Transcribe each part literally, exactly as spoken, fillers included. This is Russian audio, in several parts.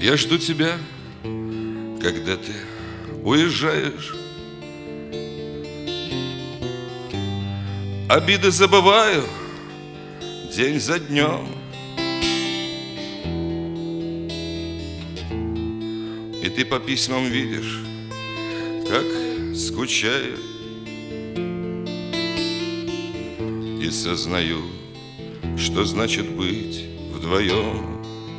Я жду тебя, когда ты уезжаешь. Обиды забываю день за днем. И ты по письмам видишь, как скучаю. И сознаю, что значит быть вдвоем.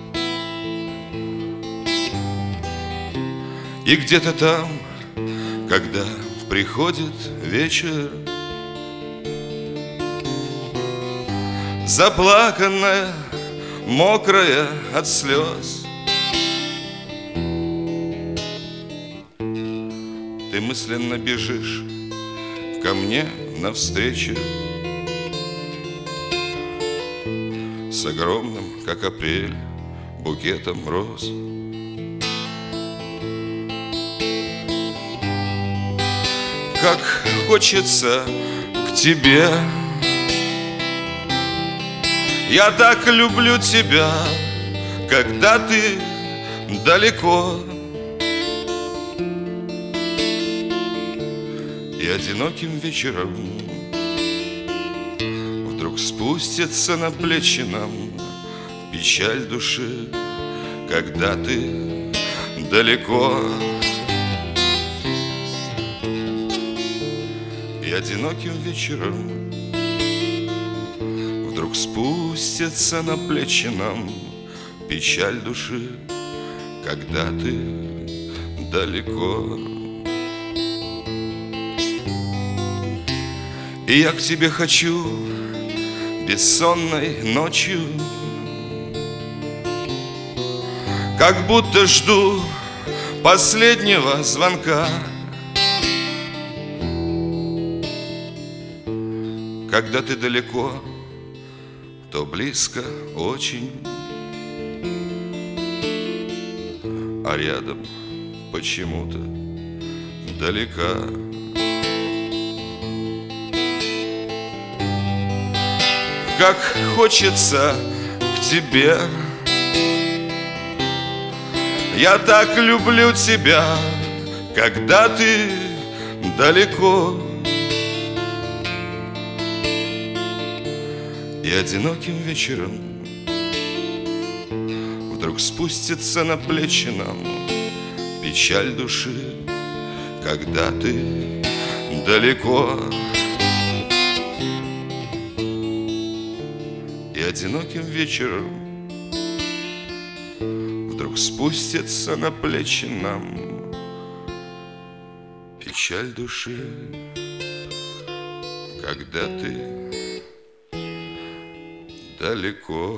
И где-то там, когда приходит вечер, заплаканная, мокрая от слез, ты мысленно бежишь ко мне навстречу с огромным, как апрель, букетом роз. Как хочется к тебе, я так люблю тебя, когда ты далеко. И одиноким вечером вдруг спустится на плечи нам печаль души, когда ты далеко. И одиноким вечером вдруг спустится на плечи нам печаль души, когда ты далеко. И я к тебе хочу бессонной ночью, как будто жду последнего звонка. Когда ты далеко, то близко очень, а рядом почему-то далека. Как хочется к тебе, я так люблю тебя, когда ты далеко. И одиноким вечером вдруг спустится на плечи нам печаль души, когда ты далеко. И одиноким вечером вдруг спустится на плечи нам печаль души, когда ты далеко.